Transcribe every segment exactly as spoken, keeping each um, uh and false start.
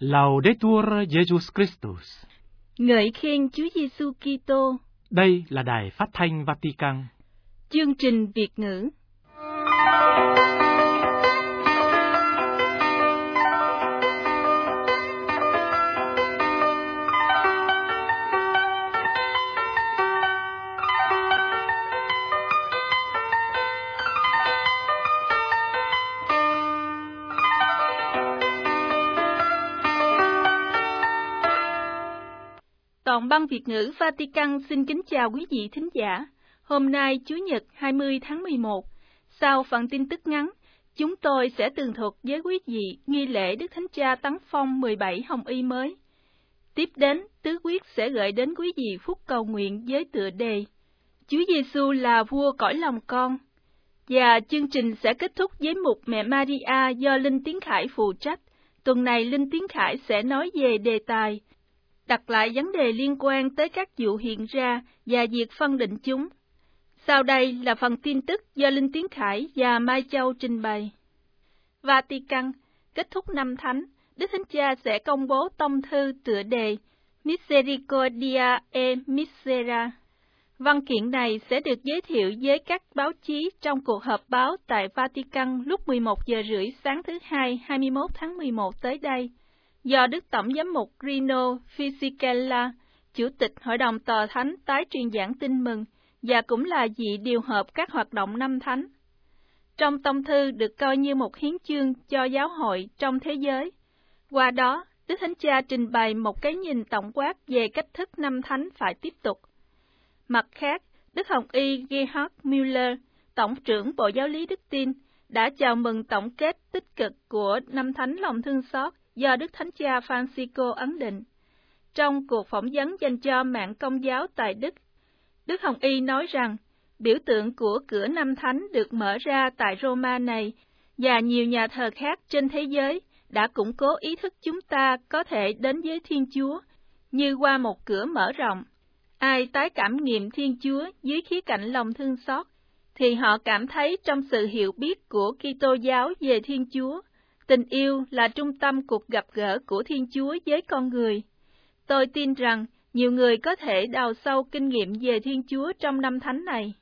Laudetur Jesus Christus. Ngợi khen Chúa Giêsu Kitô. Đây là Đài Phát thanh Vatican. Chương trình Việt ngữ. Toàn băng Việt ngữ Vatican xin kính chào quý vị thính giả. Hôm nay Chủ nhật hai mươi tháng mười một, sau phần tin tức ngắn, chúng tôi sẽ tường thuật với quý vị nghi lễ Đức Thánh Cha Tấn Phong mười bảy Hồng Y mới. Tiếp đến, Tứ Quyết sẽ gửi đến quý vị phút cầu nguyện với tựa đề Chúa Giêsu là vua cõi lòng con. Và chương trình sẽ kết thúc với mục Mẹ Maria do Linh Tiến Khải phụ trách. Tuần này Linh Tiến Khải sẽ nói về đề tài đặt lại vấn đề liên quan tới các vụ hiện ra và việc phân định chúng. Sau đây là phần tin tức do Linh Tiến Khải và Mai Châu trình bày. Vatican, kết thúc năm thánh, Đức Thánh Cha sẽ công bố tông thư tựa đề Misericordia e Misera. Văn kiện này sẽ được giới thiệu với các báo chí trong cuộc họp báo tại Vatican lúc mười một giờ rưỡi sáng thứ Hai, hai mươi mốt tháng mười một tới đây, do Đức Tổng giám mục Rino Fisichella, Chủ tịch Hội đồng Tòa Thánh tái truyền giảng tin mừng, và cũng là vị điều hợp các hoạt động năm thánh. Trong tông thư được coi như một hiến chương cho giáo hội trong thế giới. Qua đó, Đức Thánh Cha trình bày một cái nhìn tổng quát về cách thức năm thánh phải tiếp tục. Mặt khác, Đức Hồng Y Gerhard Müller, Tổng trưởng Bộ Giáo lý Đức Tin, đã chào mừng tổng kết tích cực của năm thánh lòng thương xót do Đức Thánh Cha Francisco ấn định. Trong cuộc phỏng vấn dành cho mạng Công giáo tại Đức, Đức Hồng Y nói rằng biểu tượng của cửa năm thánh được mở ra tại Roma này và nhiều nhà thờ khác trên thế giới đã củng cố ý thức chúng ta có thể đến với Thiên Chúa như qua một cửa mở rộng. Ai tái cảm nghiệm Thiên Chúa dưới khía cạnh lòng thương xót, thì họ cảm thấy trong sự hiểu biết của Kitô giáo về Thiên Chúa, tình yêu là trung tâm cuộc gặp gỡ của Thiên Chúa với con người. Tôi tin rằng nhiều người có thể đào sâu kinh nghiệm về Thiên Chúa trong năm thánh này.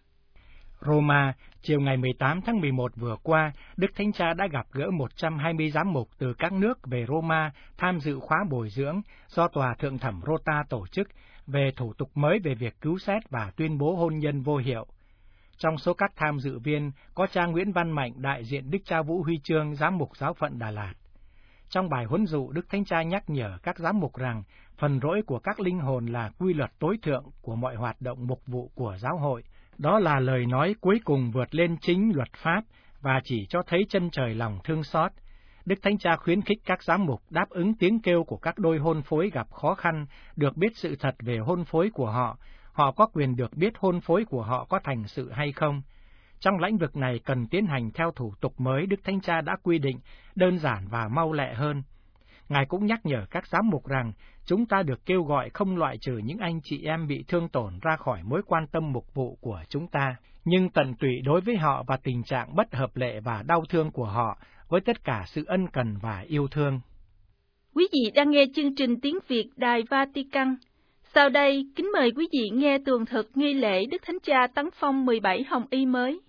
Roma, chiều ngày mười tám tháng mười một vừa qua, Đức Thánh Cha đã gặp gỡ một trăm hai mươi giám mục từ các nước về Roma tham dự khóa bồi dưỡng do Tòa Thượng thẩm Rota tổ chức về thủ tục mới về việc cứu xét và tuyên bố hôn nhân vô hiệu. Trong số các tham dự viên có cha Nguyễn Văn Mạnh, đại diện Đức Cha Vũ Huy Chương, giám mục giáo phận Đà Lạt. Trong bài huấn dụ, Đức Thánh Cha nhắc nhở các giám mục rằng phần rỗi của các linh hồn là quy luật tối thượng của mọi hoạt động mục vụ của giáo hội. Đó là lời nói cuối cùng vượt lên chính luật pháp và chỉ cho thấy chân trời lòng thương xót. Đức Thánh Cha khuyến khích các giám mục đáp ứng tiếng kêu của các đôi hôn phối gặp khó khăn, được biết sự thật về hôn phối của họ. Họ có quyền được biết hôn phối của họ có thành sự hay không. Trong lĩnh vực này cần tiến hành theo thủ tục mới Đức Thánh Cha đã quy định, đơn giản và mau lẹ hơn. Ngài cũng nhắc nhở các giám mục rằng chúng ta được kêu gọi không loại trừ những anh chị em bị thương tổn ra khỏi mối quan tâm mục vụ của chúng ta, nhưng tận tụy đối với họ và tình trạng bất hợp lệ và đau thương của họ với tất cả sự ân cần và yêu thương. Quý vị đang nghe chương trình tiếng Việt Đài Vatican. Sau đây, kính mời quý vị nghe tường thuật nghi lễ Đức Thánh Cha Tấn Phong mười bảy Hồng Y mới.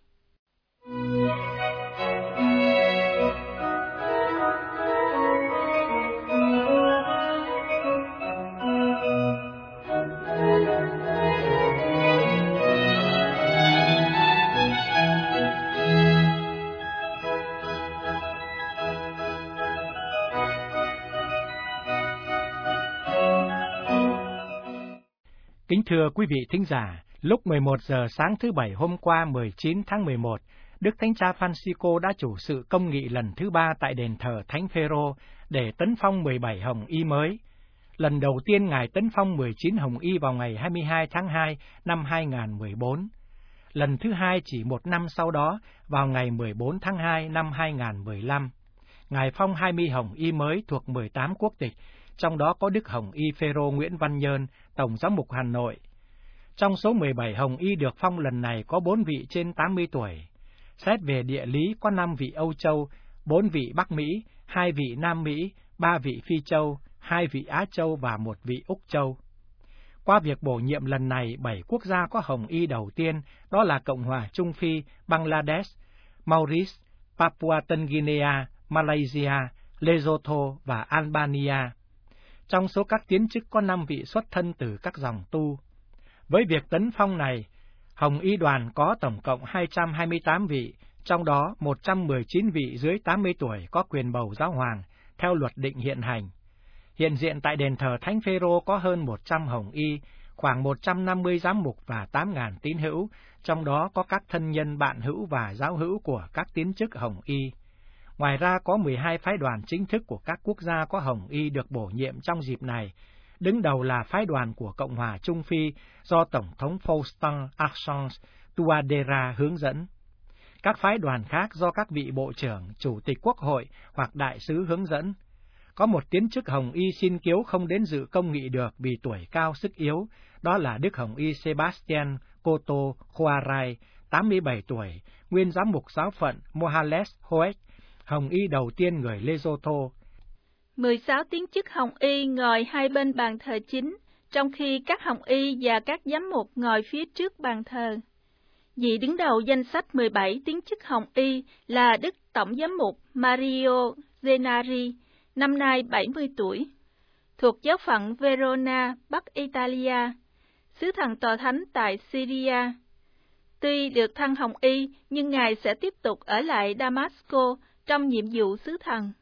Kính thưa quý vị thính giả, lúc mười một giờ sáng thứ Bảy hôm qua mười chín tháng mười một, Đức Thánh Cha Francisco đã chủ sự công nghị lần thứ ba tại đền thờ Thánh Phêrô để tấn phong mười bảy Hồng Y mới. Lần đầu tiên Ngài tấn phong mười chín Hồng Y vào ngày hai mươi hai tháng hai năm hai nghìn không trăm mười bốn. Lần thứ hai chỉ một năm sau đó, vào ngày mười bốn tháng hai năm hai nghìn không trăm mười lăm. Ngài phong hai mươi Hồng Y mới thuộc mười tám quốc tịch, trong đó có Đức Hồng Y Phêrô Nguyễn Văn Nhơn, Tổng giám mục Hà Nội. Trong số mười bảy Hồng Y được phong lần này có bốn vị trên tám mươi tuổi. Xét về địa lý có năm vị Âu Châu, bốn vị Bắc Mỹ, hai vị Nam Mỹ, ba vị Phi Châu, hai vị Á Châu và một vị Úc Châu. Qua việc bổ nhiệm lần này, bảy quốc gia có Hồng Y đầu tiên, đó là Cộng hòa Trung Phi, Bangladesh, Maurice, Papua Tân Guinea, Malaysia, Lesotho và Albania. Trong số các tiến chức có năm vị xuất thân từ các dòng tu. Với việc tấn phong này, Hồng Y đoàn có tổng cộng hai trăm hai mươi tám vị, trong đó một trăm mười chín vị dưới tám mươi tuổi có quyền bầu giáo hoàng, theo luật định hiện hành. Hiện diện tại đền thờ Thánh Phêrô có hơn một trăm Hồng Y, khoảng một trăm năm mươi giám mục và tám nghìn tín hữu, trong đó có các thân nhân bạn hữu và giáo hữu của các tiến chức Hồng Y. Ngoài ra có mười hai phái đoàn chính thức của các quốc gia có Hồng Y được bổ nhiệm trong dịp này. Đứng đầu là phái đoàn của Cộng hòa Trung Phi do Tổng thống Faustin Archange Touadéra hướng dẫn. Các phái đoàn khác do các vị bộ trưởng, chủ tịch quốc hội hoặc đại sứ hướng dẫn. Có một tiến chức Hồng Y xin kiếu không đến dự công nghị được vì tuổi cao sức yếu, đó là Đức Hồng Y Sebastian Coto Khoarai, tám mươi bảy tuổi, nguyên giám mục giáo phận Mohales Hoek, Hồng Y đầu tiên người Lesotho. mười sáu tiến chức Hồng Y ngồi hai bên bàn thờ chính, trong khi các Hồng Y và các giám mục ngồi phía trước bàn thờ. Vị đứng đầu danh sách mười bảy tiến chức Hồng Y là Đức Tổng giám mục Mario Zenari, năm nay bảy mươi tuổi, thuộc giáo phận Verona, Bắc Italia, sứ thần tòa thánh tại Syria. Tuy được thăng Hồng Y, nhưng Ngài sẽ tiếp tục ở lại Damasco trong nhiệm vụ sứ thần.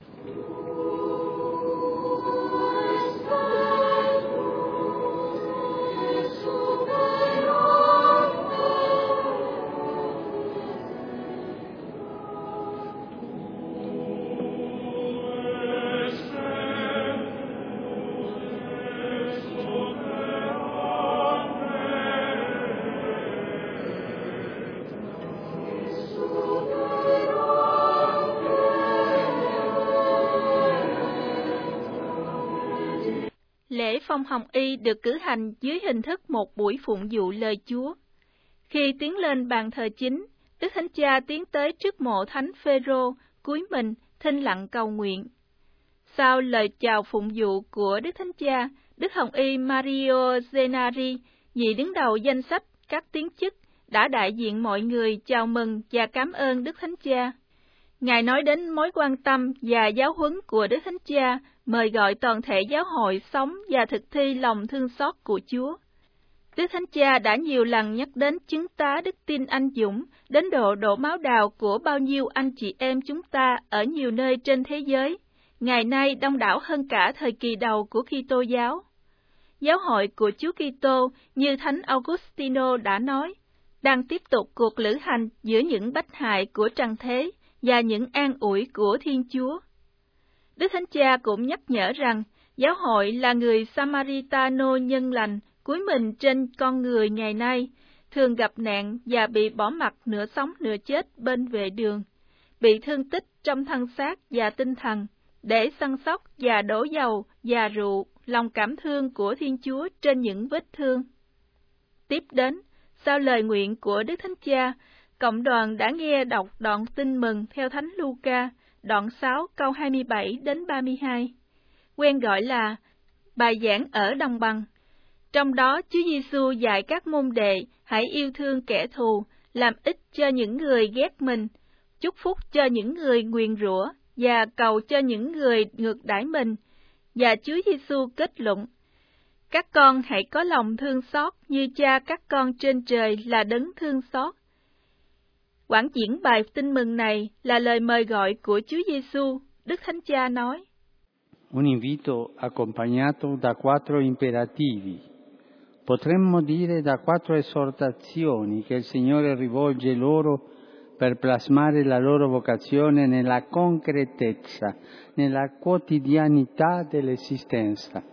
Lễ phong Hồng Y được cử hành dưới hình thức một buổi phụng vụ lời Chúa. Khi tiến lên bàn thờ chính, Đức Thánh Cha tiến tới trước mộ Thánh Phêrô, cúi mình, thinh lặng cầu nguyện. Sau lời chào phụng vụ của Đức Thánh Cha, Đức Hồng Y Mario Zenari, vị đứng đầu danh sách các tiến chức, đã đại diện mọi người chào mừng và cảm ơn Đức Thánh Cha. Ngài nói đến mối quan tâm và giáo huấn của Đức Thánh Cha, mời gọi toàn thể giáo hội sống và thực thi lòng thương xót của Chúa. Đức Thánh Cha đã nhiều lần nhắc đến chứng tá đức tin anh dũng, đến độ đổ máu đào của bao nhiêu anh chị em chúng ta ở nhiều nơi trên thế giới, ngày nay đông đảo hơn cả thời kỳ đầu của Kitô giáo. Giáo hội của Chúa Kitô, như Thánh Augustino đã nói, đang tiếp tục cuộc lữ hành giữa những bách hại của trần thế và những an ủi của Thiên Chúa. Đức Thánh Cha cũng nhắc nhở rằng, giáo hội là người Samaritano nhân lành, cúi mình trên con người ngày nay, thường gặp nạn và bị bỏ mặc nửa sống nửa chết bên vệ đường, bị thương tích trong thân xác và tinh thần, để săn sóc và đổ dầu và rượu lòng cảm thương của Thiên Chúa trên những vết thương. Tiếp đến, sau lời nguyện của Đức Thánh Cha, cộng đoàn đã nghe đọc đoạn tin mừng theo Thánh Luca, đoạn sáu câu hai mươi bảy đến ba mươi hai, quen gọi là bài giảng ở đồng bằng. Trong đó Chúa Giêsu dạy các môn đệ hãy yêu thương kẻ thù, làm ích cho những người ghét mình, chúc phúc cho những người nguyền rủa và cầu cho những người ngược đãi mình. Và Chúa Giêsu kết luận: các con hãy có lòng thương xót như Cha các con trên trời là đấng thương xót. Quảng diễn bài tin mừng này là lời mời gọi của Chúa Giêsu. Đức Thánh Cha nói: Un invito accompagnato da quattro imperativi. Potremmo dire da quattro esortazioni che il Signore rivolge loro per plasmare la loro vocazione nella concretezza, nella quotidianità dell'esistenza.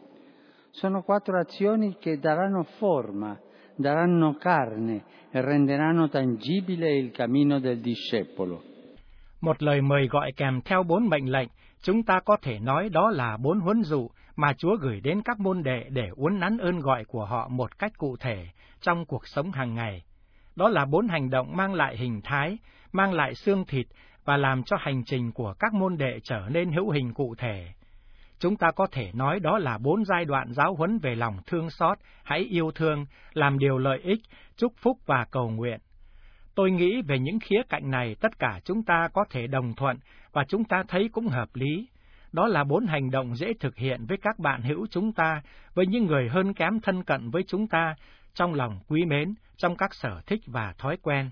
Sono quattro azioni che daranno forma, daranno carne e renderanno tangibile il cammino del discepolo. Một lời mời gọi kèm theo bốn mệnh lệnh, chúng ta có thể nói đó là bốn huấn dụ mà Chúa gửi đến các môn đệ để uốn nắn ơn gọi của họ một cách cụ thể trong cuộc sống hàng ngày. Đó là bốn hành động mang lại hình thái, mang lại xương thịt và làm cho hành trình của các môn đệ trở nên hữu hình cụ thể. Chúng ta có thể nói đó là bốn giai đoạn giáo huấn về lòng thương xót, hãy yêu thương, làm điều lợi ích, chúc phúc và cầu nguyện. Tôi nghĩ về những khía cạnh này tất cả chúng ta có thể đồng thuận và chúng ta thấy cũng hợp lý. Đó là bốn hành động dễ thực hiện với các bạn hữu chúng ta, với những người hơn kém thân cận với chúng ta, trong lòng quý mến, trong các sở thích và thói quen.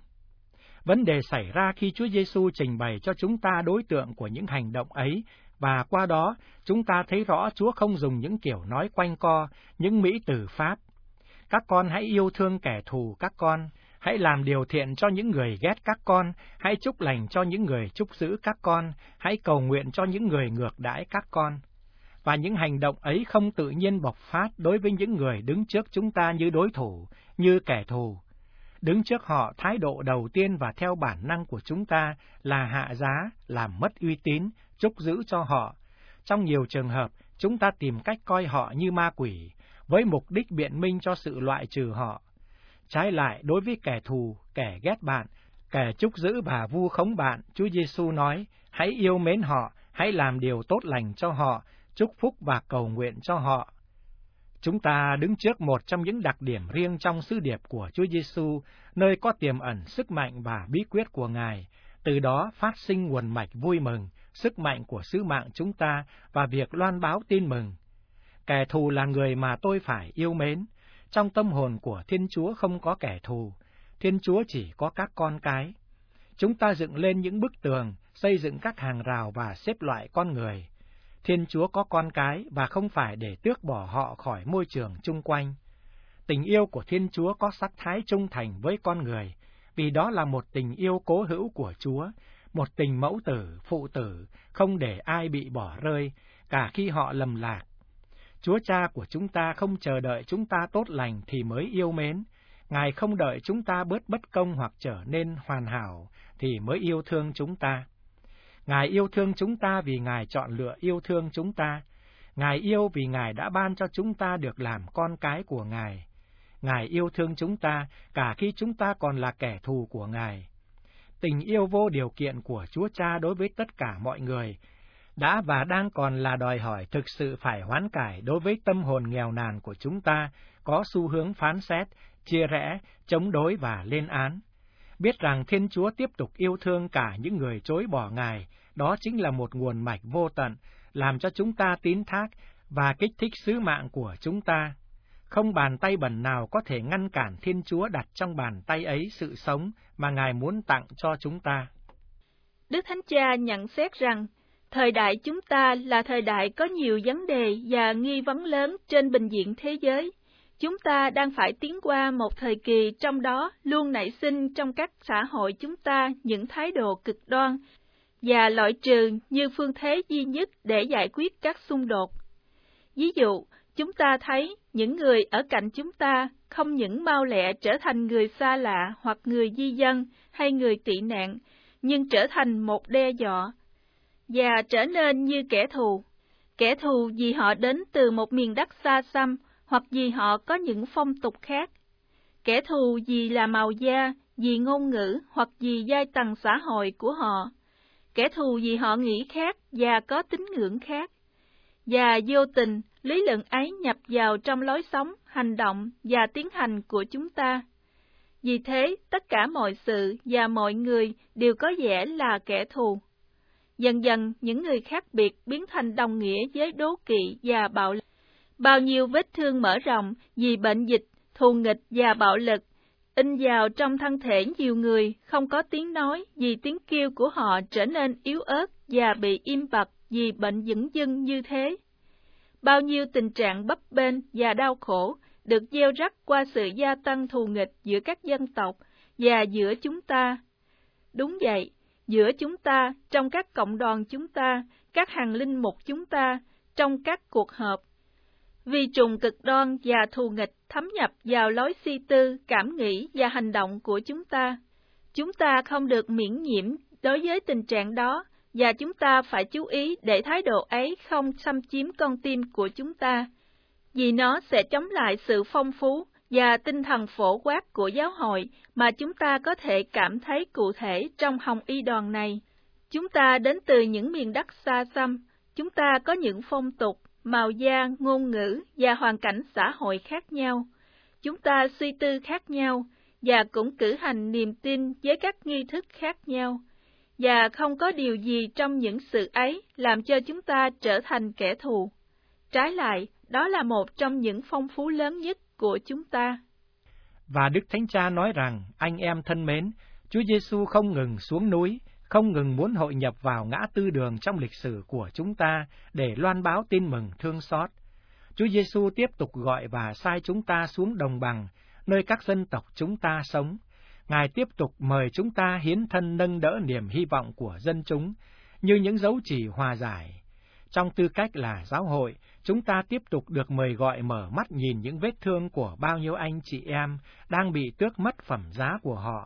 Vấn đề xảy ra khi Chúa Giêsu trình bày cho chúng ta đối tượng của những hành động ấy, và qua đó chúng ta thấy rõ Chúa không dùng những kiểu nói quanh co, những mỹ từ pháp. Các con hãy yêu thương kẻ thù các con, hãy làm điều thiện cho những người ghét các con, hãy chúc lành cho những người chúc giữ các con, hãy cầu nguyện cho những người ngược đãi các con. Và những hành động ấy không tự nhiên bộc phát đối với những người đứng trước chúng ta như đối thủ, như kẻ thù. Đứng trước họ, thái độ đầu tiên và theo bản năng của chúng ta là hạ giá, làm mất uy tín, chúc giữ cho họ. Trong nhiều trường hợp, chúng ta tìm cách coi họ như ma quỷ, với mục đích biện minh cho sự loại trừ họ. Trái lại, đối với kẻ thù, kẻ ghét bạn, kẻ chúc giữ và vu khống bạn, Chúa Giêsu nói, hãy yêu mến họ, hãy làm điều tốt lành cho họ, chúc phúc và cầu nguyện cho họ. Chúng ta đứng trước một trong những đặc điểm riêng trong sứ điệp của Chúa Giêsu, nơi có tiềm ẩn sức mạnh và bí quyết của Ngài, từ đó phát sinh nguồn mạch vui mừng, sức mạnh của sứ mạng chúng ta và việc loan báo tin mừng. Kẻ thù là người mà tôi phải yêu mến. Trong tâm hồn của Thiên Chúa không có kẻ thù, Thiên Chúa chỉ có các con cái. Chúng ta dựng lên những bức tường, xây dựng các hàng rào và xếp loại con người. Thiên Chúa có con cái và không phải để tước bỏ họ khỏi môi trường chung quanh. Tình yêu của Thiên Chúa có sắc thái trung thành với con người, vì đó là một tình yêu cố hữu của Chúa, một tình mẫu tử, phụ tử, không để ai bị bỏ rơi, cả khi họ lầm lạc. Chúa Cha của chúng ta không chờ đợi chúng ta tốt lành thì mới yêu mến. Ngài không đợi chúng ta bớt bất công hoặc trở nên hoàn hảo thì mới yêu thương chúng ta. Ngài yêu thương chúng ta vì Ngài chọn lựa yêu thương chúng ta. Ngài yêu vì Ngài đã ban cho chúng ta được làm con cái của Ngài. Ngài yêu thương chúng ta cả khi chúng ta còn là kẻ thù của Ngài. Tình yêu vô điều kiện của Chúa Cha đối với tất cả mọi người đã và đang còn là đòi hỏi thực sự phải hoán cải đối với tâm hồn nghèo nàn của chúng ta, có xu hướng phán xét, chia rẽ, chống đối và lên án. Biết rằng Thiên Chúa tiếp tục yêu thương cả những người chối bỏ Ngài, đó chính là một nguồn mạch vô tận, làm cho chúng ta tín thác và kích thích sứ mạng của chúng ta. Không bàn tay bẩn nào có thể ngăn cản Thiên Chúa đặt trong bàn tay ấy sự sống mà Ngài muốn tặng cho chúng ta. Đức Thánh Cha nhận xét rằng, thời đại chúng ta là thời đại có nhiều vấn đề và nghi vấn lớn trên bình diện thế giới. Chúng ta đang phải tiến qua một thời kỳ trong đó luôn nảy sinh trong các xã hội chúng ta những thái độ cực đoan và loại trừ như phương thế duy nhất để giải quyết các xung đột. Ví dụ, chúng ta thấy những người ở cạnh chúng ta không những mau lẹ trở thành người xa lạ hoặc người di dân hay người tị nạn, nhưng trở thành một đe dọa và trở nên như kẻ thù. Kẻ thù vì họ đến từ một miền đất xa xăm hoặc vì họ có những phong tục khác. Kẻ thù vì là màu da, vì ngôn ngữ hoặc vì giai tầng xã hội của họ. Kẻ thù vì họ nghĩ khác và có tín ngưỡng khác. Và vô tình, lý luận ấy nhập vào trong lối sống, hành động và tiến hành của chúng ta. Vì thế, tất cả mọi sự và mọi người đều có vẻ là kẻ thù. Dần dần, những người khác biệt biến thành đồng nghĩa với đố kỵ và bạo lực. Bao nhiêu vết thương mở rộng vì bệnh dịch, thù nghịch và bạo lực, in vào trong thân thể nhiều người không có tiếng nói vì tiếng kêu của họ trở nên yếu ớt và bị im bặt vì bệnh dửng dưng như thế. Bao nhiêu tình trạng bấp bênh và đau khổ được gieo rắc qua sự gia tăng thù nghịch giữa các dân tộc và giữa chúng ta. Đúng vậy, giữa chúng ta, trong các cộng đoàn chúng ta, các hàng linh mục chúng ta, trong các cuộc họp. Vì trùng cực đoan và thù nghịch thấm nhập vào lối suy tư, cảm nghĩ và hành động của chúng ta. Chúng ta không được miễn nhiễm đối với tình trạng đó, và chúng ta phải chú ý để thái độ ấy không xâm chiếm con tim của chúng ta, vì nó sẽ chống lại sự phong phú và tinh thần phổ quát của giáo hội mà chúng ta có thể cảm thấy cụ thể trong hồng y đoàn này. Chúng ta đến từ những miền đất xa xăm, chúng ta có những phong tục, màu da, ngôn ngữ và hoàn cảnh xã hội khác nhau. Chúng ta suy tư khác nhau và cũng cử hành niềm tin với các nghi thức khác nhau. Và không có điều gì trong những sự ấy làm cho chúng ta trở thành kẻ thù. Trái lại, đó là một trong những phong phú lớn nhất của chúng ta. Và Đức Thánh Cha nói rằng, anh em thân mến, Chúa Giêsu không ngừng xuống núi, không ngừng muốn hội nhập vào ngã tư đường trong lịch sử của chúng ta để loan báo tin mừng thương xót. Chúa Giêsu tiếp tục gọi và sai chúng ta xuống đồng bằng, nơi các dân tộc chúng ta sống. Ngài tiếp tục mời chúng ta hiến thân nâng đỡ niềm hy vọng của dân chúng, như những dấu chỉ hòa giải. Trong tư cách là giáo hội, chúng ta tiếp tục được mời gọi mở mắt nhìn những vết thương của bao nhiêu anh chị em đang bị tước mất phẩm giá của họ.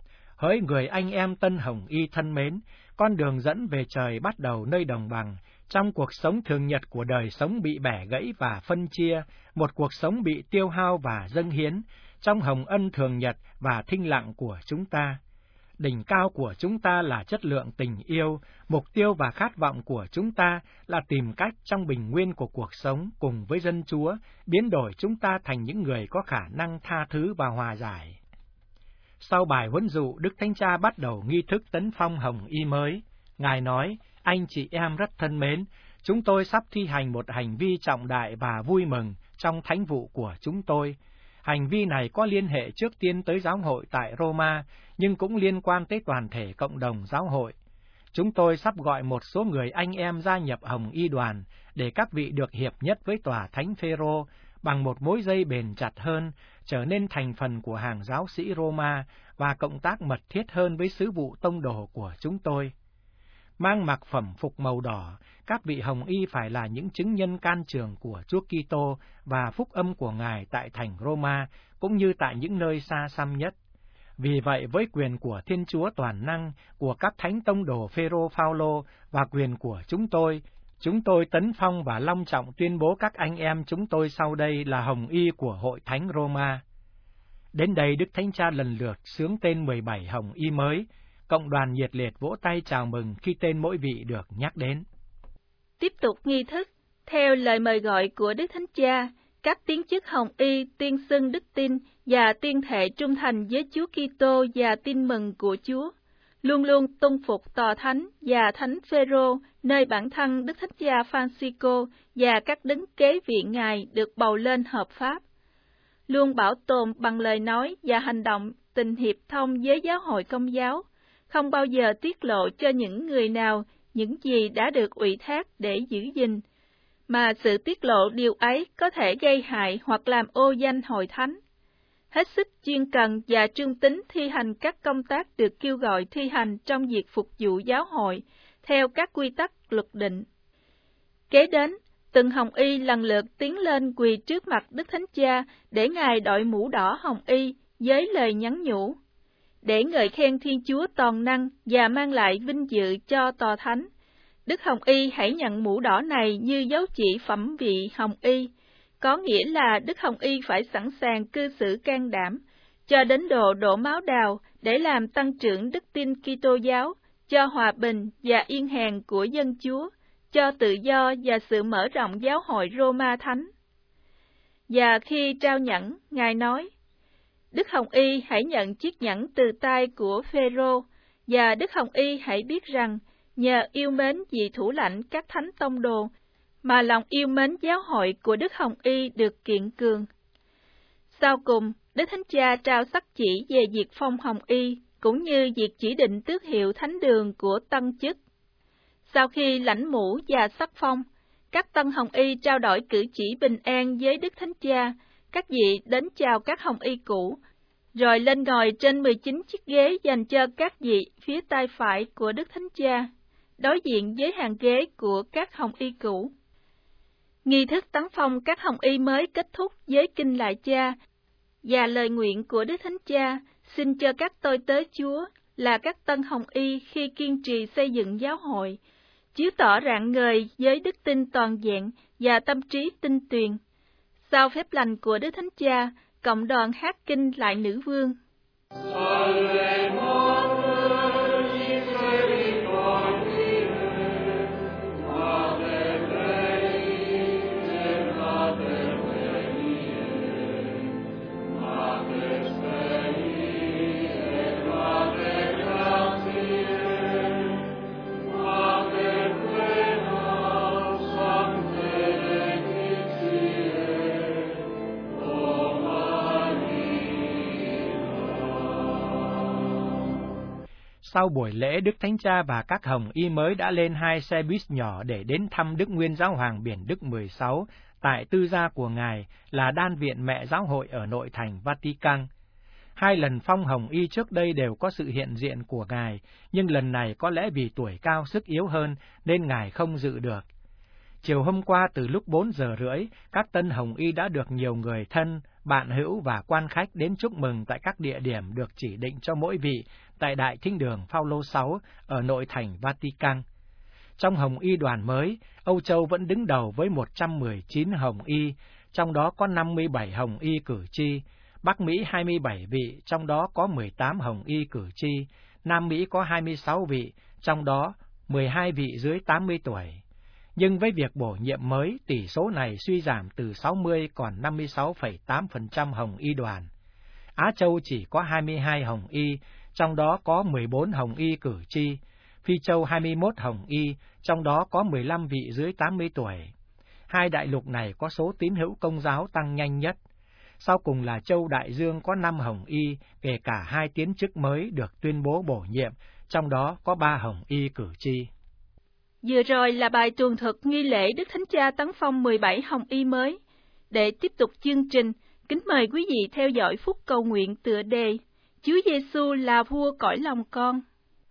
Hỡi người anh em Tân Hồng Y thân mến, con đường dẫn về trời bắt đầu nơi đồng bằng, trong cuộc sống thường nhật của đời sống bị bẻ gãy và phân chia, một cuộc sống bị tiêu hao và dâng hiến, trong hồng ân thường nhật và thinh lặng của chúng ta. Đỉnh cao của chúng ta là chất lượng tình yêu, mục tiêu và khát vọng của chúng ta là tìm cách trong bình nguyên của cuộc sống cùng với dân Chúa, biến đổi chúng ta thành những người có khả năng tha thứ và hòa giải. Sau bài huấn dụ, Đức Thánh Cha bắt đầu nghi thức tấn phong Hồng Y mới. Ngài nói, anh chị em rất thân mến, chúng tôi sắp thi hành một hành vi trọng đại và vui mừng trong thánh vụ của chúng tôi. Hành vi này có liên hệ trước tiên tới giáo hội tại Roma, nhưng cũng liên quan tới toàn thể cộng đồng giáo hội. Chúng tôi sắp gọi một số người anh em gia nhập Hồng Y đoàn để các vị được hiệp nhất với tòa Thánh Phêrô bằng một mối dây bền chặt hơn, trở nên thành phần của hàng giáo sĩ Roma và cộng tác mật thiết hơn với sứ vụ tông đồ của chúng tôi. Mang mặc phẩm phục màu đỏ, các vị Hồng Y phải là những chứng nhân can trường của Chúa Kitô và phúc âm của Ngài tại thành Roma, cũng như tại những nơi xa xăm nhất. Vì vậy, với quyền của Thiên Chúa toàn năng, của các thánh tông đồ Phêrô Phaolô và quyền của chúng tôi, chúng tôi tấn phong và long trọng tuyên bố các anh em chúng tôi sau đây là Hồng Y của Hội Thánh Roma. Đến đây, Đức Thánh Cha lần lượt xướng tên mười bảy Hồng Y mới. Cộng đoàn nhiệt liệt vỗ tay chào mừng khi tên mỗi vị được nhắc đến. Tiếp tục nghi thức, theo lời mời gọi của Đức Thánh Cha, các tiến chức Hồng Y tuyên xưng đức tin và tuyên thệ trung thành với Chúa Kitô và tin mừng của Chúa, luôn luôn tôn phục tòa thánh và Thánh Phêrô, nơi bản thân Đức Thánh Cha Francisco và các đấng kế vị Ngài được bầu lên hợp pháp, luôn bảo tồn bằng lời nói và hành động tình hiệp thông với giáo hội Công giáo, không bao giờ tiết lộ cho những người nào những gì đã được ủy thác để giữ gìn, mà sự tiết lộ điều ấy có thể gây hại hoặc làm ô danh hội thánh. Hết sức chuyên cần và trung tín thi hành các công tác được kêu gọi thi hành trong việc phục vụ giáo hội theo các quy tắc luật định. Kế đến, từng Hồng Y lần lượt tiến lên quỳ trước mặt Đức Thánh Cha để Ngài đội mũ đỏ Hồng Y với lời nhắn nhủ. Để ngợi khen Thiên Chúa toàn năng và mang lại vinh dự cho tòa thánh, Đức Hồng Y hãy nhận mũ đỏ này như dấu chỉ phẩm vị Hồng Y, có nghĩa là Đức Hồng Y phải sẵn sàng cư xử can đảm, cho đến độ đổ máu đào để làm tăng trưởng đức tin Kitô giáo, cho hòa bình và yên hèn của dân Chúa, cho tự do và sự mở rộng giáo hội Roma Thánh. Và khi trao nhẫn, Ngài nói, Đức Hồng Y hãy nhận chiếc nhẫn từ tay của Phêrô, và Đức Hồng Y hãy biết rằng, nhờ yêu mến vị thủ lãnh các thánh tông đồ, mà lòng yêu mến giáo hội của Đức Hồng Y được kiện cường. Sau cùng, Đức Thánh Cha trao sắc chỉ về việc phong Hồng Y, cũng như việc chỉ định tước hiệu thánh đường của tân chức. Sau khi lãnh mũ và sắc phong, các tân Hồng Y trao đổi cử chỉ bình an với Đức Thánh Cha, các vị đến chào các Hồng Y cũ, rồi lên ngồi trên mười chín chiếc ghế dành cho các vị phía tay phải của Đức Thánh Cha, đối diện với hàng ghế của các Hồng Y cũ. Nghi thức tấn phong các Hồng Y mới kết thúc với kinh Lạy Cha và lời nguyện của Đức Thánh Cha xin cho các tôi tớ Chúa là các tân Hồng Y khi kiên trì xây dựng giáo hội, chiếu tỏ rạng ngời với đức tin toàn vẹn và tâm trí tinh tuyền. Sau phép lành của Đức Thánh Cha, cộng đoàn hát kinh lại nữ vương. Salve, Mater, Israeli, Sau buổi lễ, Đức Thánh Cha và các hồng y mới đã lên hai xe bus nhỏ để đến thăm Đức Nguyên Giáo Hoàng Biển Đức mười sáu tại tư gia của Ngài là Đan viện Mẹ Giáo hội ở nội thành Vatican. Hai lần phong hồng y trước đây đều có sự hiện diện của Ngài, nhưng lần này có lẽ vì tuổi cao sức yếu hơn nên Ngài không dự được. Chiều hôm qua từ lúc bốn giờ rưỡi, các tân hồng y đã được nhiều người thân, bạn hữu và quan khách đến chúc mừng tại các địa điểm được chỉ định cho mỗi vị tại Đại Thính đường Phaolô sáu ở nội thành Vatican. Trong hồng y đoàn mới, Âu Châu vẫn đứng đầu với một trăm mười chín hồng y, trong đó có năm mươi bảy hồng y cử tri, Bắc Mỹ hai mươi bảy vị, trong đó có mười tám hồng y cử tri, Nam Mỹ có hai mươi sáu vị, trong đó mười hai vị dưới tám mươi tuổi. Nhưng với việc bổ nhiệm mới, tỷ số này suy giảm từ sáu mươi còn năm mươi sáu phẩy tám phần trăm hồng y đoàn. Á Châu chỉ có hai mươi hai hồng y, trong đó có mười bốn hồng y cử tri, Phi Châu hai mươi mốt hồng y, trong đó có mười lăm vị dưới tám mươi tuổi. Hai đại lục này có số tín hữu Công giáo tăng nhanh nhất. Sau cùng là Châu Đại Dương có năm hồng y, kể cả hai tiến chức mới được tuyên bố bổ nhiệm, trong đó có ba hồng y cử tri. Vừa rồi là bài tường thuật nghi lễ Đức Thánh Cha tấn phong mười bảy hồng y mới. Để tiếp tục chương trình, kính mời quý vị theo dõi phút cầu nguyện tựa đề Chúa Giêsu là vua cõi lòng con.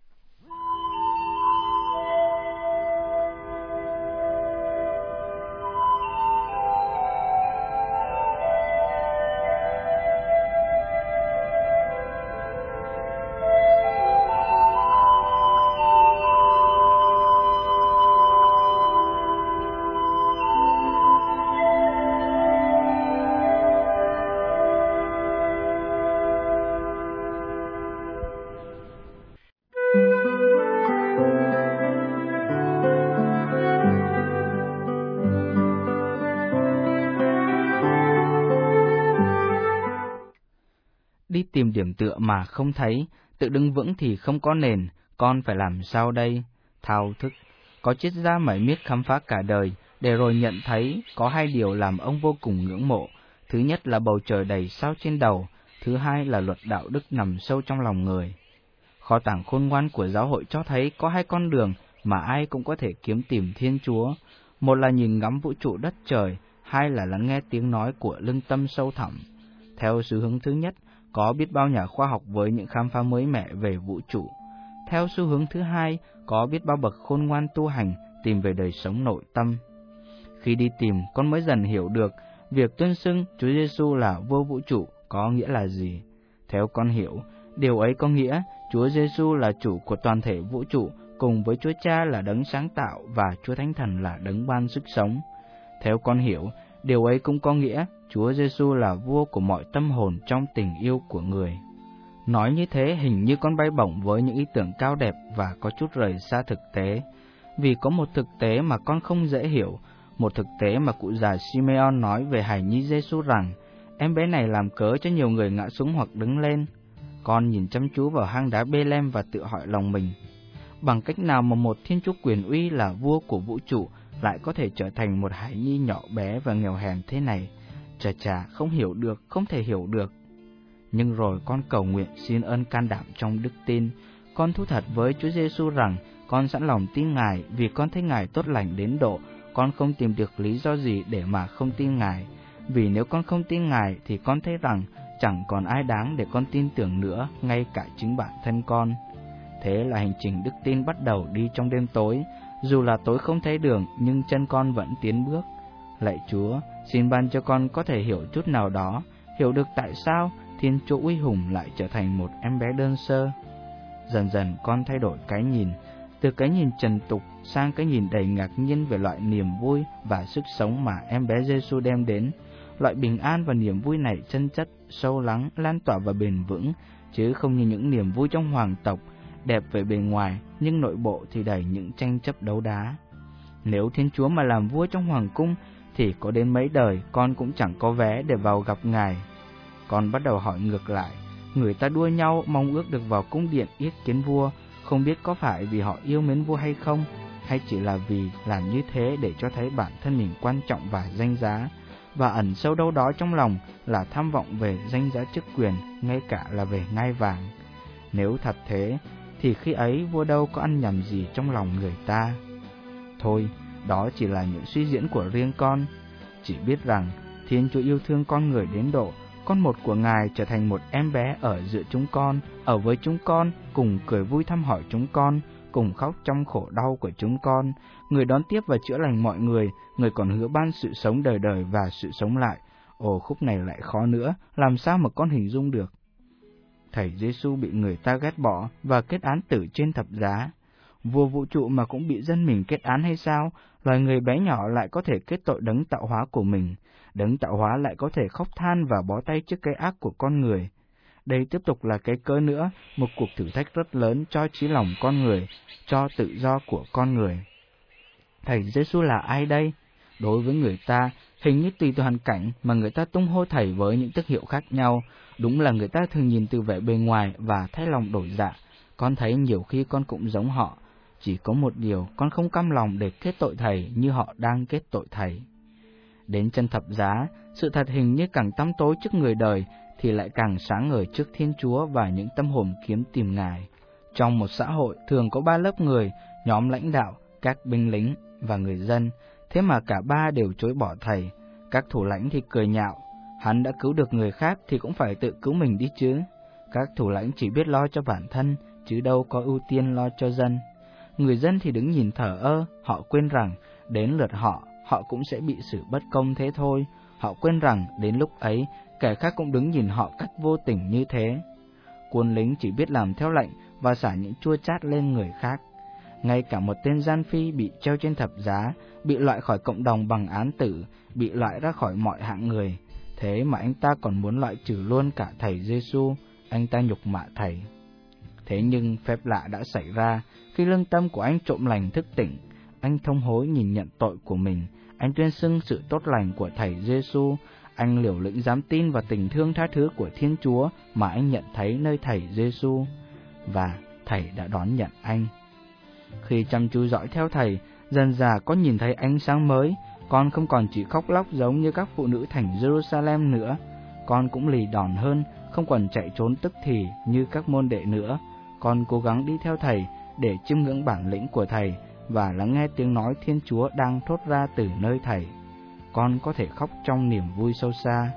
Đi tìm điểm tựa mà không thấy, tự đứng vững thì không có nền, con phải làm sao đây? Thao thức, có triết gia mải miết khám phá cả đời, để rồi nhận thấy có hai điều làm ông vô cùng ngưỡng mộ. Thứ nhất là bầu trời đầy sao trên đầu, thứ hai là luật đạo đức nằm sâu trong lòng người. Kho tàng khôn ngoan của giáo hội cho thấy có hai con đường mà ai cũng có thể kiếm tìm Thiên Chúa. Một là nhìn ngắm vũ trụ đất trời, hai là lắng nghe tiếng nói của lương tâm sâu thẳm. Theo xu hướng thứ nhất, có biết bao nhà khoa học với những khám phá mới mẻ về vũ trụ. Theo xu hướng thứ hai, có biết bao bậc khôn ngoan tu hành tìm về đời sống nội tâm. Khi đi tìm, con mới dần hiểu được việc tuyên xưng Chúa Giêsu là vua vũ trụ có nghĩa là gì. Theo con hiểu, điều ấy có nghĩa Chúa Giêsu là chủ của toàn thể vũ trụ, cùng với Chúa Cha là đấng sáng tạo và Chúa Thánh Thần là đấng ban sức sống. Theo con hiểu, điều ấy cũng có nghĩa Chúa Giêsu là vua của mọi tâm hồn trong tình yêu của người. Nói như thế hình như con bay bổng với những ý tưởng cao đẹp và có chút rời xa thực tế. Vì có một thực tế mà con không dễ hiểu, một thực tế mà cụ già Simeon nói về hài nhi Giêsu rằng em bé này làm cớ cho nhiều người ngã xuống hoặc đứng lên. Con nhìn chăm chú vào hang đá Bê-lem và tự hỏi lòng mình, bằng cách nào mà một Thiên Chúa quyền uy là vua của vũ trụ lại có thể trở thành một hài nhi nhỏ bé và nghèo hèn thế này? Chà chà, không hiểu được, không thể hiểu được. Nhưng rồi con cầu nguyện xin ơn can đảm trong đức tin. Con thú thật với Chúa Giêsu rằng con sẵn lòng tin Ngài vì con thấy Ngài tốt lành đến độ con không tìm được lý do gì để mà không tin Ngài. Vì nếu con không tin Ngài thì con thấy rằng chẳng còn ai đáng để con tin tưởng nữa, ngay cả chính bản thân con. Thế là hành trình đức tin bắt đầu đi trong đêm tối. Dù là tối không thấy đường nhưng chân con vẫn tiến bước. Lạy Chúa, xin ban cho con có thể hiểu chút nào đó, hiểu được tại sao Thiên Chúa uy hùng lại trở thành một em bé đơn sơ. Dần dần con thay đổi cái nhìn, từ cái nhìn trần tục sang cái nhìn đầy ngạc nhiên về loại niềm vui và sức sống mà em bé Giêsu đem đến. Loại bình an và niềm vui này chân chất, sâu lắng, lan tỏa và bền vững, chứ không như những niềm vui trong hoàng tộc, đẹp về bề ngoài nhưng nội bộ thì đầy những tranh chấp đấu đá. Nếu Thiên Chúa mà làm vua trong hoàng cung thì có đến mấy đời con cũng chẳng có vé để vào gặp Ngài. Con bắt đầu hỏi ngược lại, người ta đua nhau mong ước được vào cung điện yết kiến vua, không biết có phải vì họ yêu mến vua hay không, hay chỉ là vì làm như thế để cho thấy bản thân mình quan trọng và danh giá, và ẩn sâu đâu đó trong lòng là tham vọng về danh giá chức quyền, ngay cả là về ngai vàng. Nếu thật thế, thì khi ấy vua đâu có ăn nhầm gì trong lòng người ta. Thôi, đó chỉ là những suy diễn của riêng con. Chỉ biết rằng Thiên Chúa yêu thương con người đến độ con một của Ngài trở thành một em bé ở giữa chúng con, ở với chúng con, cùng cười vui thăm hỏi chúng con, cùng khóc trong khổ đau của chúng con. Người đón tiếp và chữa lành mọi người, người còn hứa ban sự sống đời đời và sự sống lại. Ồ, khúc này lại khó nữa, làm sao mà con hình dung được. Thầy Giêsu bị người ta ghét bỏ và kết án tử trên thập giá. Vua vũ trụ mà cũng bị dân mình kết án hay sao? Loài người bé nhỏ lại có thể kết tội đấng tạo hóa của mình. Đấng tạo hóa lại có thể khóc than và bó tay trước cái ác của con người. Đây tiếp tục là cái cớ nữa, một cuộc thử thách rất lớn cho trí lòng con người, cho tự do của con người. Thầy Giêsu là ai đây? Đối với người ta, hình như tùy hoàn cảnh mà người ta tung hô thầy với những tước hiệu khác nhau. Đúng là người ta thường nhìn từ vẻ bề ngoài và thay lòng đổi dạ. Con thấy nhiều khi con cũng giống họ. Chỉ có một điều, con không cam lòng để kết tội thầy như họ đang kết tội thầy. Đến chân thập giá, sự thật hình như càng tăm tối trước người đời thì lại càng sáng ngời trước Thiên Chúa và những tâm hồn kiếm tìm Ngài. Trong một xã hội thường có ba lớp người, nhóm lãnh đạo, các binh lính và người dân, thế mà cả ba đều chối bỏ thầy. Các thủ lãnh thì cười nhạo, hắn đã cứu được người khác thì cũng phải tự cứu mình đi chứ. Các thủ lãnh chỉ biết lo cho bản thân, chứ đâu có ưu tiên lo cho dân. Người dân thì đứng nhìn thờ ơ, họ quên rằng đến lượt họ, họ cũng sẽ bị xử bất công thế thôi. Họ quên rằng đến lúc ấy, kẻ khác cũng đứng nhìn họ cách vô tình như thế. Quân lính chỉ biết làm theo lệnh và xả những chua chát lên người khác. Ngay cả một tên gian phi bị treo trên thập giá, bị loại khỏi cộng đồng bằng án tử, bị loại ra khỏi mọi hạng người. Thế mà anh ta còn muốn loại trừ luôn cả thầy Giêsu, anh ta nhục mạ thầy. Thế nhưng phép lạ đã xảy ra khi lương tâm của anh trộm lành thức tỉnh. Anh thông hối nhìn nhận tội của mình, anh tuyên xưng sự tốt lành của thầy Giêsu, anh liều lĩnh dám tin vào tình thương tha thứ của Thiên Chúa mà anh nhận thấy nơi thầy Giêsu, và thầy đã đón nhận anh. Khi chăm chú dõi theo thầy, dần dà con nhìn thấy ánh sáng mới. Con không còn chỉ khóc lóc giống như các phụ nữ thành Jerusalem nữa. Con cũng lì đòn hơn, không còn chạy trốn tức thì như các môn đệ nữa. Con cố gắng đi theo thầy để chiêm ngưỡng bản lĩnh của thầy và lắng nghe tiếng nói Thiên Chúa đang thốt ra từ nơi thầy. Con có thể khóc trong niềm vui sâu xa.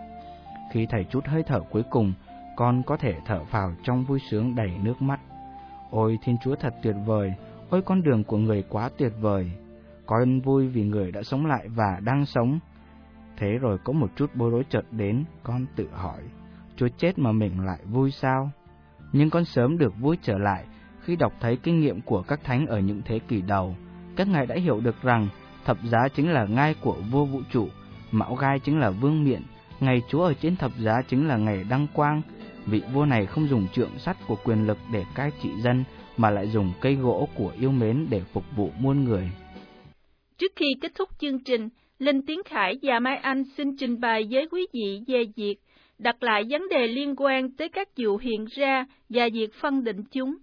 Khi thầy trút hơi thở cuối cùng, con có thể thở phào trong vui sướng đầy nước mắt. Ôi Thiên Chúa thật tuyệt vời, ôi con đường của người quá tuyệt vời. Con vui vì người đã sống lại và đang sống. Thế rồi có một chút bối rối chợt đến, con tự hỏi, Chúa chết mà mình lại vui sao? Nhưng con sớm được vui trở lại khi đọc thấy kinh nghiệm của các thánh ở những thế kỷ đầu. Các ngài đã hiểu được rằng thập giá chính là ngai của vua vũ trụ, mão gai chính là vương miện, ngày Chúa ở trên thập giá chính là ngày đăng quang. Vị vua này không dùng trượng sắt của quyền lực để cai trị dân, mà lại dùng cây gỗ của yêu mến để phục vụ muôn người. Trước khi kết thúc chương trình, Linh Tiến Khải và Mai Anh xin trình bày với quý vị về việc đặt lại vấn đề liên quan tới các vụ hiện ra và việc phân định chúng.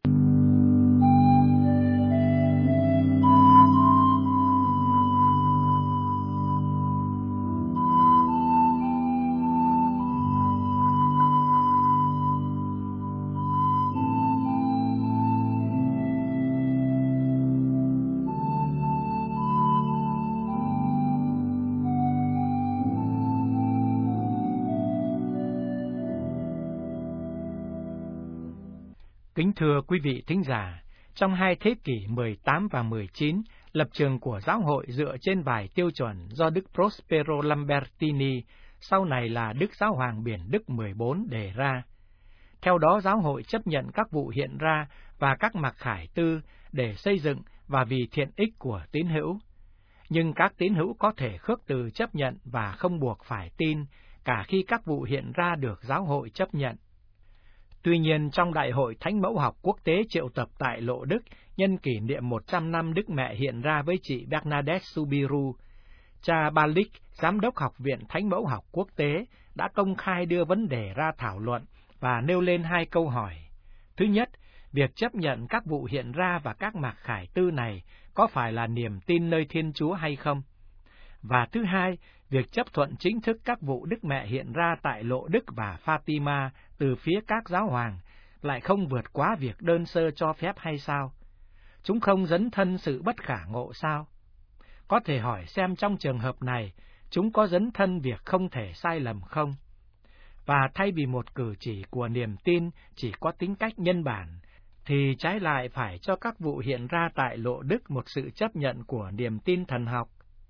Kính thưa quý vị thính giả, trong hai thế kỷ mười tám và mười chín, lập trường của giáo hội dựa trên vài tiêu chuẩn do Đức Prospero Lambertini, sau này là Đức Giáo hoàng Biển Đức mười bốn đề ra. Theo đó, giáo hội chấp nhận các vụ hiện ra và các mặc khải tư để xây dựng và vì thiện ích của tín hữu. Nhưng các tín hữu có thể khước từ chấp nhận và không buộc phải tin, cả khi các vụ hiện ra được giáo hội chấp nhận. Tuy nhiên, trong Đại hội Thánh Mẫu học Quốc tế triệu tập tại Lộ Đức, nhân kỷ niệm một trăm năm Đức Mẹ hiện ra với chị Bernadette Soubirous, cha Balik, Giám đốc Học viện Thánh Mẫu học Quốc tế, đã công khai đưa vấn đề ra thảo luận và nêu lên hai câu hỏi. Thứ nhất, việc chấp nhận các vụ hiện ra và các mạc khải tư này có phải là niềm tin nơi Thiên Chúa hay không? Và thứ hai, việc chấp thuận chính thức các vụ Đức Mẹ hiện ra tại Lộ Đức và Fatima từ phía các giáo hoàng lại không vượt quá việc đơn sơ cho phép hay sao? Chúng không dấn thân sự bất khả ngộ sao? Có thể hỏi xem trong trường hợp này, chúng có dấn thân việc không thể sai lầm không? Và thay vì một cử chỉ của niềm tin chỉ có tính cách nhân bản, thì trái lại phải cho các vụ hiện ra tại Lộ Đức một sự chấp nhận của niềm tin thần học.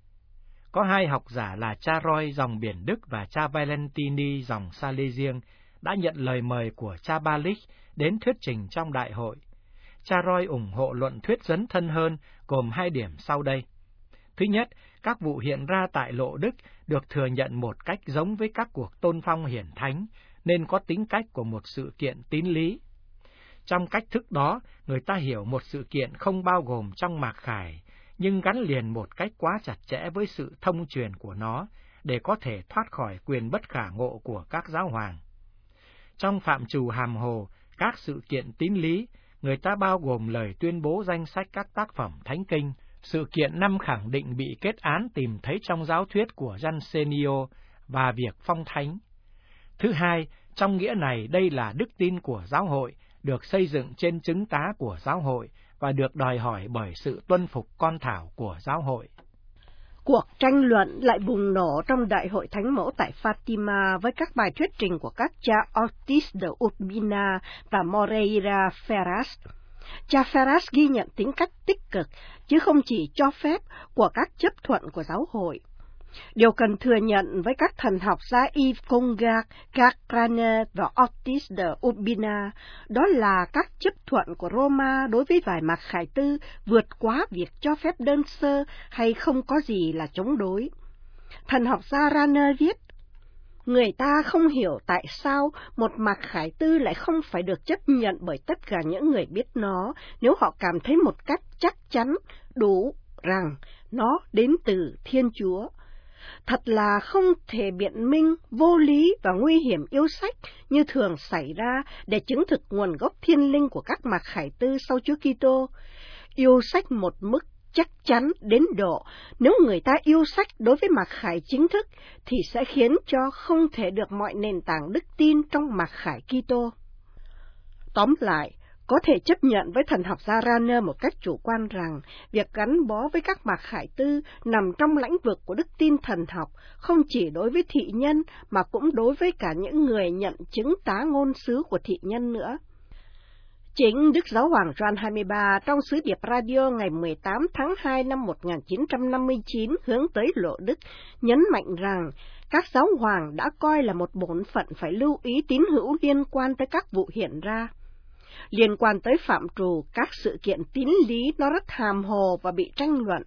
Có hai học giả là cha Roy dòng Biển Đức và cha Valentini dòng Salesian đã nhận lời mời của cha Balich đến thuyết trình trong đại hội. Cha Roy ủng hộ luận thuyết dấn thân hơn, gồm hai điểm sau đây. Thứ nhất, các vụ hiện ra tại Lộ Đức được thừa nhận một cách giống với các cuộc tôn phong hiển thánh, nên có tính cách của một sự kiện tín lý. Trong cách thức đó, người ta hiểu một sự kiện không bao gồm trong mặc khải, nhưng gắn liền một cách quá chặt chẽ với sự thông truyền của nó, để có thể thoát khỏi quyền bất khả ngộ của các giáo hoàng. Trong phạm trù hàm hồ, các sự kiện tín lý, người ta bao gồm lời tuyên bố danh sách các tác phẩm thánh kinh, sự kiện năm khẳng định bị kết án tìm thấy trong giáo thuyết của Jansenio và việc phong thánh. Thứ hai, trong nghĩa này đây là đức tin của giáo hội, được xây dựng trên chứng tá của giáo hội và được đòi hỏi bởi sự tuân phục con thảo của giáo hội. Cuộc tranh luận lại bùng nổ trong Đại hội Thánh Mẫu tại Fatima với các bài thuyết trình của các cha Ortiz de Urbina và Moreira Ferraz. Cha Ferraz ghi nhận tính cách tích cực, chứ không chỉ cho phép của các chấp thuận của giáo hội. Điều cần thừa nhận với các thần học gia Yves Congar, Gacraner và Ortiz de Urbina, đó là các chấp thuận của Roma đối với vài mặc khải tư vượt quá việc cho phép đơn sơ hay không có gì là chống đối. Thần học gia Raner viết, người ta không hiểu tại sao một mặc khải tư lại không phải được chấp nhận bởi tất cả những người biết nó, nếu họ cảm thấy một cách chắc chắn, đủ rằng nó đến từ Thiên Chúa. Thật là không thể biện minh, vô lý và nguy hiểm yêu sách như thường xảy ra để chứng thực nguồn gốc thiên linh của các mặc khải tư sau Chúa Kitô. Yêu sách một mức chắc chắn đến độ nếu người ta yêu sách đối với mặc khải chính thức thì sẽ khiến cho không thể được mọi nền tảng đức tin trong mặc khải Kitô. Tóm lại, có thể chấp nhận với thần học gia Raner một cách chủ quan rằng việc gắn bó với các mặc khải tư nằm trong lãnh vực của đức tin thần học, không chỉ đối với thị nhân mà cũng đối với cả những người nhận chứng tá ngôn sứ của thị nhân nữa. Chính Đức Giáo hoàng Gioan hai mươi ba trong sứ điệp radio ngày mười tám tháng hai năm một nghìn chín trăm năm mươi chín hướng tới Lộ Đức nhấn mạnh rằng các giáo hoàng đã coi là một bổn phận phải lưu ý tín hữu liên quan tới các vụ hiện ra. Liên quan tới phạm trù các sự kiện tín lý nó rất hàm hồ và bị tranh luận.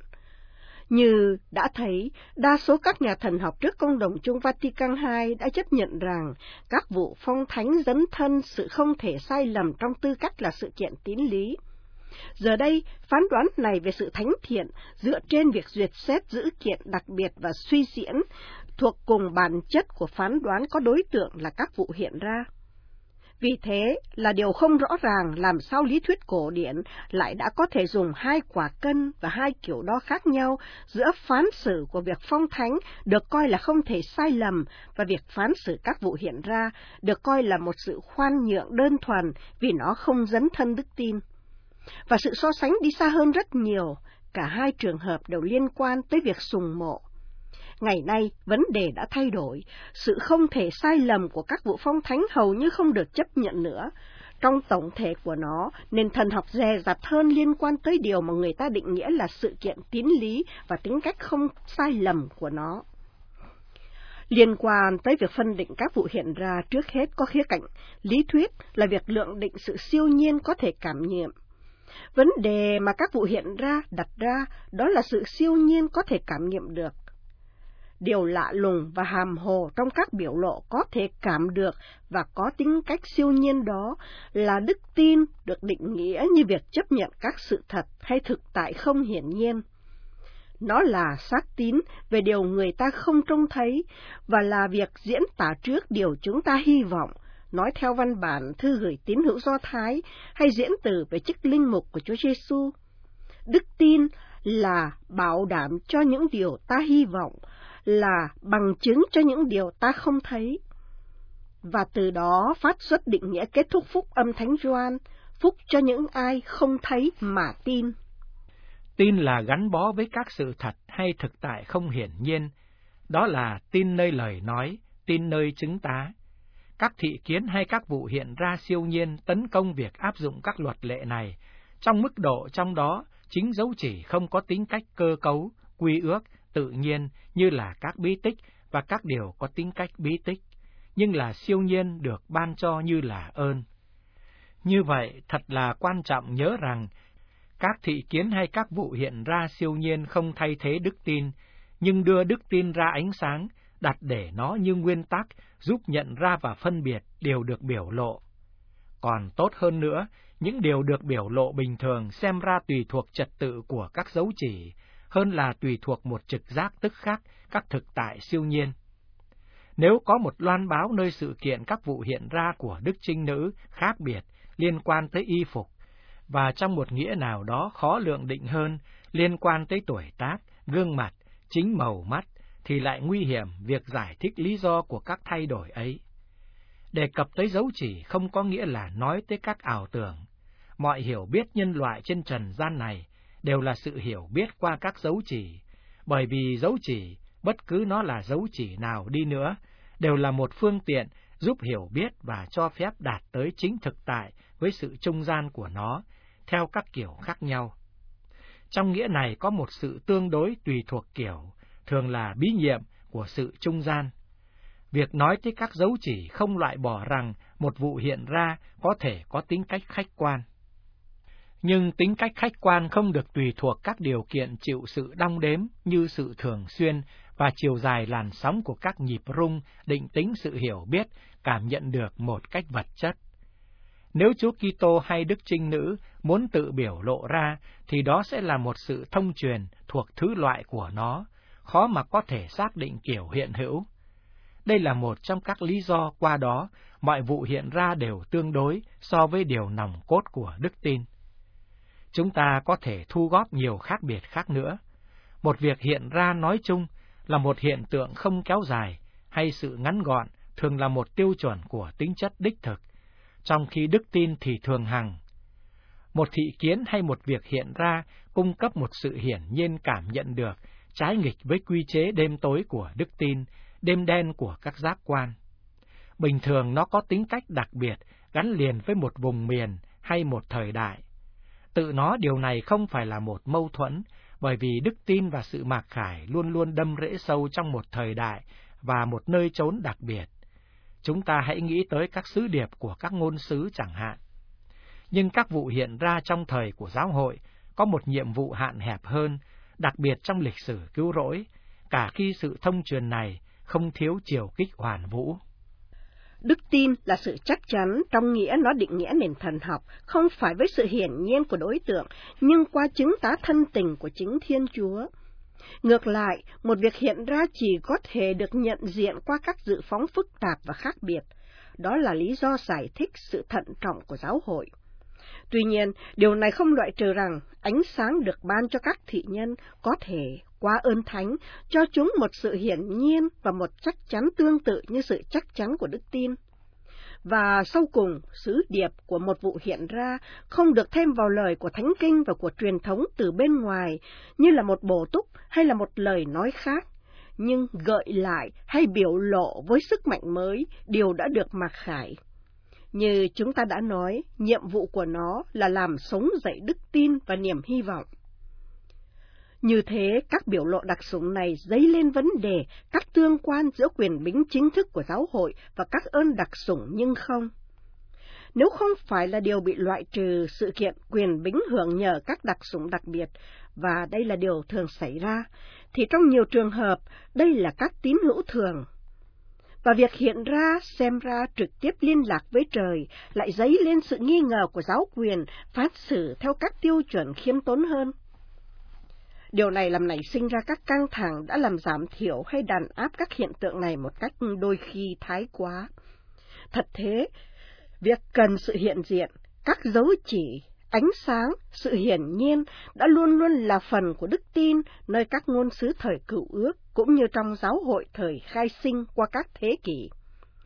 Như đã thấy, đa số các nhà thần học trước Công đồng chung Vatican hai đã chấp nhận rằng các vụ phong thánh dấn thân sự không thể sai lầm trong tư cách là sự kiện tín lý. Giờ đây, phán đoán này về sự thánh thiện dựa trên việc duyệt xét dữ kiện đặc biệt và suy diễn thuộc cùng bản chất của phán đoán có đối tượng là các vụ hiện ra. Vì thế là điều không rõ ràng làm sao lý thuyết cổ điển lại đã có thể dùng hai quả cân và hai kiểu đo khác nhau giữa phán xử của việc phong thánh được coi là không thể sai lầm và việc phán xử các vụ hiện ra được coi là một sự khoan nhượng đơn thuần vì nó không dấn thân đức tin. Và sự so sánh đi xa hơn rất nhiều, cả hai trường hợp đều liên quan tới việc sùng mộ. Ngày nay, vấn đề đã thay đổi, sự không thể sai lầm của các vụ phong thánh hầu như không được chấp nhận nữa. Trong tổng thể của nó, nền thần học dè dặt hơn liên quan tới điều mà người ta định nghĩa là sự kiện tín lý và tính cách không sai lầm của nó. Liên quan tới việc phân định các vụ hiện ra, trước hết có khía cạnh lý thuyết là việc lượng định sự siêu nhiên có thể cảm nghiệm. Vấn đề mà các vụ hiện ra đặt ra đó là sự siêu nhiên có thể cảm nghiệm được. Điều lạ lùng và hàm hồ trong các biểu lộ có thể cảm được và có tính cách siêu nhiên đó là đức tin được định nghĩa như việc chấp nhận các sự thật hay thực tại không hiển nhiên. Nó là xác tín về điều người ta không trông thấy và là việc diễn tả trước điều chúng ta hy vọng, nói theo văn bản thư gửi tín hữu Do Thái hay diễn từ về chức linh mục của Chúa Giêsu. Đức tin là bảo đảm cho những điều ta hy vọng, là bằng chứng cho những điều ta không thấy. và từ đó phát xuất định nghĩa kết thúc phúc âm Thánh Gioan, phúc cho những ai không thấy mà tin. Tin là gắn bó với các sự thật hay thực tại không hiển nhiên, đó là tin nơi lời nói, tin nơi chứng tá. Các thị kiến hay các vụ hiện ra siêu nhiên tấn công việc áp dụng các luật lệ này, trong mức độ trong đó chính dấu chỉ không có tính cách cơ cấu, quy ước, tự nhiên như là các bí tích và các điều có tính cách bí tích, nhưng là siêu nhiên được ban cho như là ơn. Như vậy, thật là quan trọng nhớ rằng, các thị kiến hay các vụ hiện ra siêu nhiên không thay thế đức tin, nhưng đưa đức tin ra ánh sáng, đặt để nó như nguyên tắc, giúp nhận ra và phân biệt điều được biểu lộ. Còn tốt hơn nữa, những điều được biểu lộ bình thường xem ra tùy thuộc trật tự của các dấu chỉ, hơn là tùy thuộc một trực giác tức khắc, các thực tại siêu nhiên. Nếu có một loan báo nơi sự kiện các vụ hiện ra của Đức Trinh Nữ khác biệt liên quan tới y phục, và trong một nghĩa nào đó khó lượng định hơn liên quan tới tuổi tác, gương mặt, chính màu mắt, thì lại nguy hiểm việc giải thích lý do của các thay đổi ấy. Đề cập tới dấu chỉ không có nghĩa là nói tới các ảo tưởng. Mọi hiểu biết nhân loại trên trần gian này đều là sự hiểu biết qua các dấu chỉ, bởi vì dấu chỉ, bất cứ nó là dấu chỉ nào đi nữa, đều là một phương tiện giúp hiểu biết và cho phép đạt tới chính thực tại với sự trung gian của nó, theo các kiểu khác nhau. Trong nghĩa này có một sự tương đối tùy thuộc kiểu, thường là bí nhiệm của sự trung gian. Việc nói tới các dấu chỉ không loại bỏ rằng một vụ hiện ra có thể có tính cách khách quan. Nhưng tính cách khách quan không được tùy thuộc các điều kiện chịu sự đong đếm như sự thường xuyên và chiều dài làn sóng của các nhịp rung định tính sự hiểu biết, cảm nhận được một cách vật chất. Nếu Chúa Kitô hay Đức Trinh Nữ muốn tự biểu lộ ra, thì đó sẽ là một sự thông truyền thuộc thứ loại của nó, khó mà có thể xác định kiểu hiện hữu. Đây là một trong các lý do qua đó mọi vụ hiện ra đều tương đối so với điều nòng cốt của đức tin. Chúng ta có thể thu góp nhiều khác biệt khác nữa. Một việc hiện ra nói chung là một hiện tượng không kéo dài, hay sự ngắn gọn thường là một tiêu chuẩn của tính chất đích thực, trong khi đức tin thì thường hằng. Một thị kiến hay một việc hiện ra cung cấp một sự hiển nhiên cảm nhận được, trái nghịch với quy chế đêm tối của đức tin, đêm đen của các giác quan. Bình thường nó có tính cách đặc biệt, gắn liền với một vùng miền hay một thời đại. Tự nó điều này không phải là một mâu thuẫn, bởi vì đức tin và sự mặc khải luôn luôn đâm rễ sâu trong một thời đại và một nơi chốn đặc biệt. Chúng ta hãy nghĩ tới các sứ điệp của các ngôn sứ chẳng hạn. Nhưng các vụ hiện ra trong thời của giáo hội có một nhiệm vụ hạn hẹp hơn, đặc biệt trong lịch sử cứu rỗi, cả khi sự thông truyền này không thiếu chiều kích hoàn vũ. Đức tin là sự chắc chắn trong nghĩa nó định nghĩa nền thần học, không phải với sự hiển nhiên của đối tượng, nhưng qua chứng tá thân tình của chính Thiên Chúa. Ngược lại, một việc hiện ra chỉ có thể được nhận diện qua các dự phóng phức tạp và khác biệt. Đó là lý do giải thích sự thận trọng của giáo hội. Tuy nhiên, điều này không loại trừ rằng ánh sáng được ban cho các thị nhân có thể, qua ơn thánh, cho chúng một sự hiển nhiên và một chắc chắn tương tự như sự chắc chắn của đức tin. Và sau cùng, sứ điệp của một vụ hiện ra không được thêm vào lời của Thánh Kinh và của truyền thống từ bên ngoài, như là một bổ túc hay là một lời nói khác, nhưng gợi lại hay biểu lộ với sức mạnh mới điều đã được mặc khải. Như chúng ta đã nói, nhiệm vụ của nó là làm sống dậy đức tin và niềm hy vọng. Như thế, các biểu lộ đặc sủng này dấy lên vấn đề các tương quan giữa quyền bính chính thức của giáo hội và các ơn đặc sủng nhưng không. Nếu không phải là điều bị loại trừ sự kiện quyền bính hưởng nhờ các đặc sủng đặc biệt, và đây là điều thường xảy ra, thì trong nhiều trường hợp, đây là các tín hữu thường. Và việc hiện ra, xem ra trực tiếp liên lạc với trời, lại dấy lên sự nghi ngờ của giáo quyền phát xử theo các tiêu chuẩn khiêm tốn hơn. Điều này làm nảy sinh ra các căng thẳng đã làm giảm thiểu hay đàn áp các hiện tượng này một cách đôi khi thái quá. Thật thế, việc cần sự hiện diện, các dấu chỉ, ánh sáng, sự hiển nhiên đã luôn luôn là phần của đức tin nơi các ngôn sứ thời cựu ước cũng như trong giáo hội thời khai sinh qua các thế kỷ.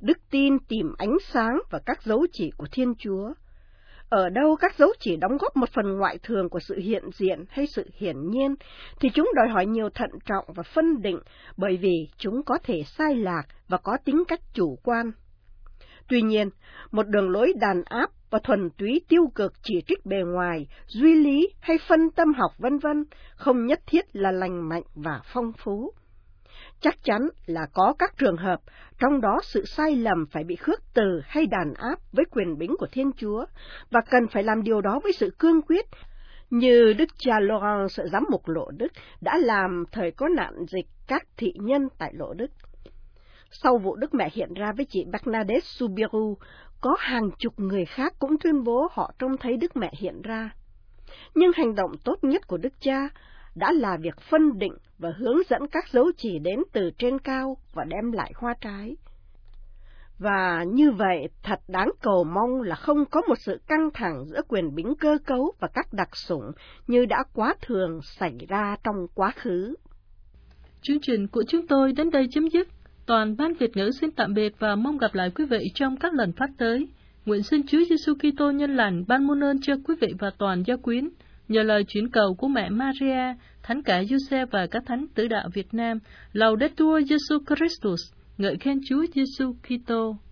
Đức tin tìm ánh sáng và các dấu chỉ của Thiên Chúa. Ở đâu các dấu chỉ đóng góp một phần ngoại thường của sự hiện diện hay sự hiển nhiên, thì chúng đòi hỏi nhiều thận trọng và phân định, bởi vì chúng có thể sai lạc và có tính cách chủ quan. Tuy nhiên, một đường lối đàn áp và thuần túy tiêu cực chỉ trích bề ngoài, duy lý hay phân tâm học vân vân không nhất thiết là lành mạnh và phong phú. Chắc chắn là có các trường hợp, trong đó sự sai lầm phải bị khước từ hay đàn áp với quyền bính của Thiên Chúa, và cần phải làm điều đó với sự cương quyết, như Đức cha Laurent, Sở giám mục Lộ Đức, đã làm thời có nạn dịch các thị nhân tại Lộ Đức. Sau vụ Đức Mẹ hiện ra với chị Bernadette Soubirous, có hàng chục người khác cũng tuyên bố họ trông thấy Đức Mẹ hiện ra. Nhưng hành động tốt nhất của Đức Cha đã là việc phân định và hướng dẫn các dấu chỉ đến từ trên cao và đem lại hoa trái. Và như vậy, thật đáng cầu mong là không có một sự căng thẳng giữa quyền bính cơ cấu và các đặc sủng như đã quá thường xảy ra trong quá khứ. Chương trình của chúng tôi đến đây chấm dứt. Toàn ban Việt ngữ xin tạm biệt và mong gặp lại quý vị trong các lần phát tới. Nguyện xin Chúa Giêsu Kitô nhân lành ban muôn ơn cho quý vị và toàn gia quyến. Nhờ lời chuyển cầu của mẹ Maria, Thánh cả Giuse và các thánh tử đạo Việt Nam, Laudetur Jesu Christus, ngợi khen Chúa Giêsu Kitô.